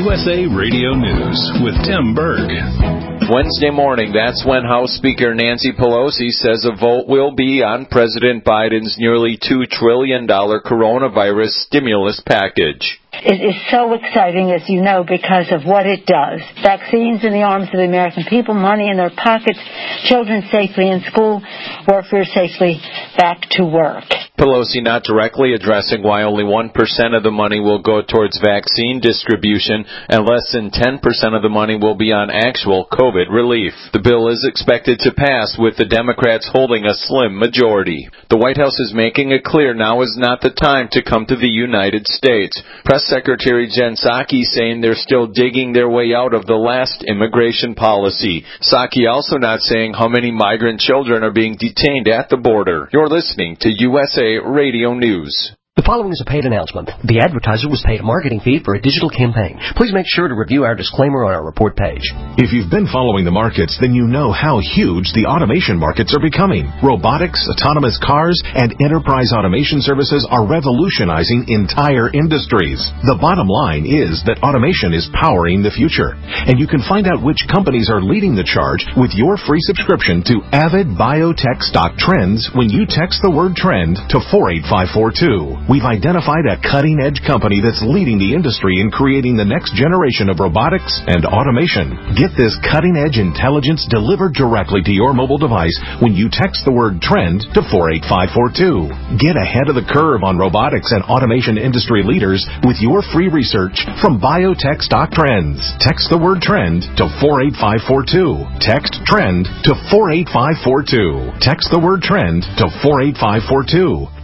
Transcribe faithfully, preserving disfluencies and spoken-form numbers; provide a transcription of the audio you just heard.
U S A Radio News with Tim Berg. Wednesday morning, that's when House Speaker Nancy Pelosi says a vote will be on President Biden's nearly two trillion dollars coronavirus stimulus package. It is so exciting, as you know, because of what it does. Vaccines in the arms of the American people, money in their pockets, children safely in school, workers safely back to work. Pelosi not directly addressing why only one percent of the money will go towards vaccine distribution and less than ten percent of the money will be on actual COVID relief. The bill is expected to pass with the Democrats holding a slim majority. The White House is making it clear now is not the time to come to the United States. Press Secretary Jen Psaki saying they're still digging their way out of the last immigration policy. Psaki also not saying how many migrant children are being detained at the border. You're listening to U S A Radio News. The following is a paid announcement. The advertiser was paid a marketing fee for a digital campaign. Please make sure to review our disclaimer on our report page. If you've been following the markets, then you know how huge the automation markets are becoming. Robotics, autonomous cars, and enterprise automation services are revolutionizing entire industries. The bottom line is that automation is powering the future. And you can find out which companies are leading the charge with your free subscription to Avid Biotech Stock Trends when you text the word trend to four eight five four two. We've identified a cutting-edge company that's leading the industry in creating the next generation of robotics and automation. Get this cutting-edge intelligence delivered directly to your mobile device when you text the word trend to four eight five four two. Get ahead of the curve on robotics and automation industry leaders with your free research from Biotech Stock Trends. Text the word trend to four eight five four two. Text trend to four eight five four two. Text the word trend to four eight five four two.